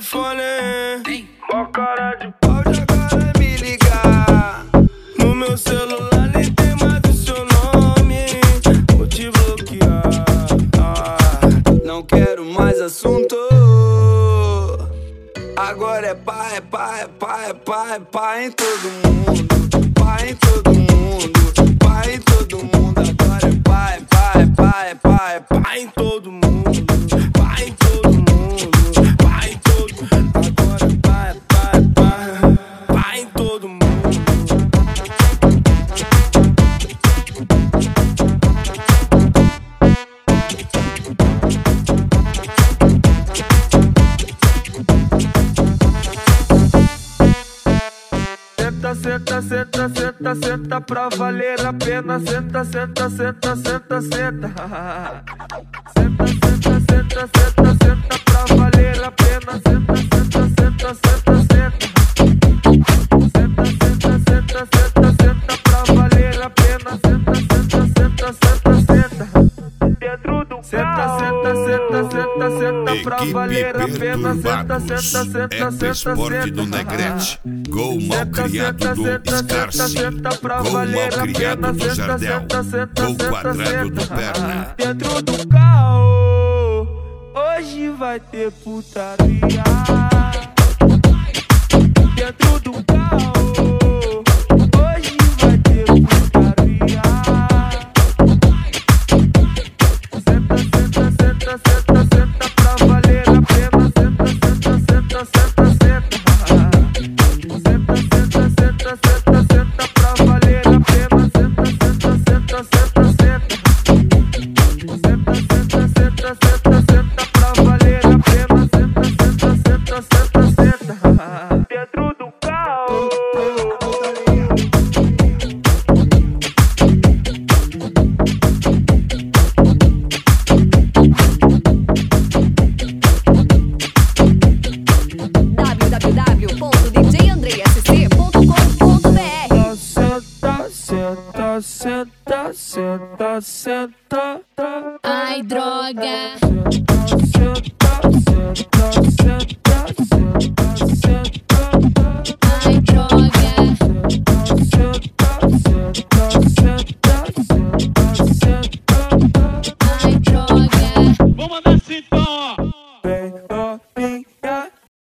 telefone. Mó cara de pau, já vai me ligar. No meu celular nem tem mais o seu nome. Vou te bloquear. Não quero mais assunto. Agora é pá, é pá, é pá, é pá, é pá em todo mundo. Pá em todo mundo. Pá em todo mundo. Agora é pá, é pá, é pá, é pá, é pá em todo mundo. Pá em todo mundo. Pá em todo mundo. Agora é pá, é pá, é pá, pá em todo mundo. Senta, senta, senta, senta pra valer a pena. Senta, senta, senta, senta, senta. Senta, senta, senta, senta, senta pra valer a pena. Senta, senta, senta, senta, senta. Senta, senta, senta, senta, senta pra valer a pena. Senta, senta, senta, senta, senta. Dentro do senta, senta, senta, senta, senta pra valer a pena. Senta, senta, senta, senta, Esporte do Negrete. Gol mal criado do Scarce. Gol mal criado do Jardel. Gol quadrado do Perna. Dentro do carro, hoje vai ter putaria. Dentro do carro, hoje vai ter putaria. Senta, senta, senta, senta, senta pra valer a pena. Senta, senta, senta, senta, senta. Senta, senta, senta, senta, senta pra valer a pena. Senta, senta, senta, senta, senta. Senta, senta, senta, senta, senta pra valer a pena. Senta, senta, senta, senta, senta. Dentro do carro. Senta, senta, senta, senta. Ai, droga. Senta, senta, senta, senta, senta, senta.